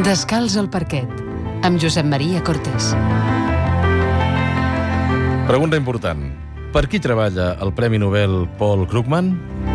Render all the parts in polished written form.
Descalç al parquet, amb Josep Maria Cortés. Pregunta important. Per qui treballa el Premi Nobel Paul Krugman?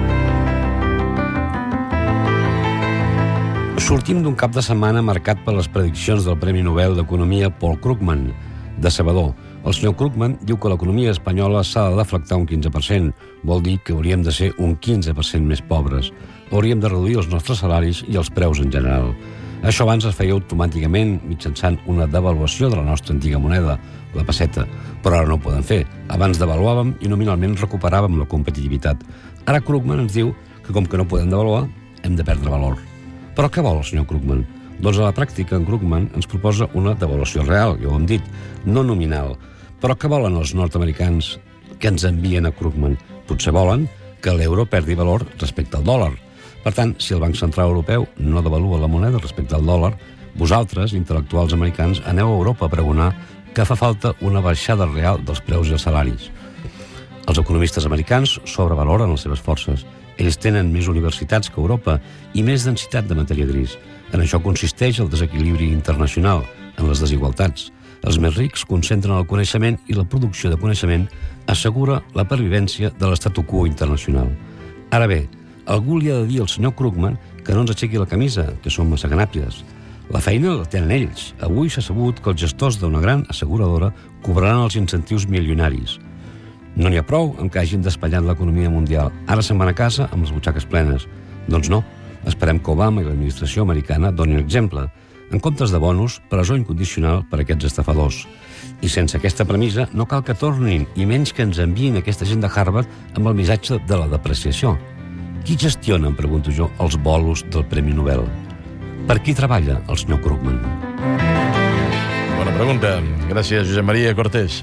Sortim d'un cap de setmana marcat per les prediccions del Premi Nobel d'Economia Paul Krugman, decebedor. El senyor Krugman diu que l'economia espanyola s'ha de deflactar un 15%. Vol dir que hauríem de ser un 15% més pobres. Hauríem de reduir els nostres salaris i els preus en general. Això abans es feia automàticament mitjançant una devaluació de la nostra antiga moneda, la pesseta, però ara no ho podem fer. Abans devaluàvem i nominalment recuperàvem la competitivitat. Ara Krugman ens diu que com que no podem devaluar, hem de perdre valor. Però què vol el senyor Krugman? Doncs a la pràctica en Krugman ens proposa una devaluació real, ja ho hem dit, no nominal. Però què volen els nord-americans que ens envien a Krugman? Potser volen que l'euro perdi valor respecte al dòlar. Per tant, si el Banc Central Europeu no devalua la moneda respecte al dòlar, vosaltres, intel·lectuals americans, aneu a Europa a pregonar que fa falta una baixada real dels preus i els salaris. Els economistes americans sobrevaloren les seves forces. Ells tenen més universitats que Europa i més densitat de matèria gris. En això consisteix el desequilibri internacional, en les desigualtats. Els més rics concentren el coneixement i la producció de coneixement assegura la pervivència de l'statu quo internacional. Ara bé, algú li ha de dir al senyor Krugman que no ens aixequi la camisa, que som massa ganàpides. La feina la tenen ells. Avui s'ha sabut que els gestors d'una gran asseguradora cobraran els incentius milionaris. No n'hi ha prou amb que hagin despatlat l'economia mundial. Ara se'n van a casa amb les butxaques plenes. Doncs no. Esperem que Obama i l'administració americana donin exemple. En comptes de bonus, presó incondicional per a aquests estafadors. I sense aquesta premissa no cal que tornin, i menys que ens enviïn aquesta gent de Harvard amb el missatge de la depreciació. Qui gestiona, em pregunto jo, els bolos del Premi Nobel? Per qui treballa el senyor Krugman? Bona pregunta. Gràcies, Josep Maria Cortés.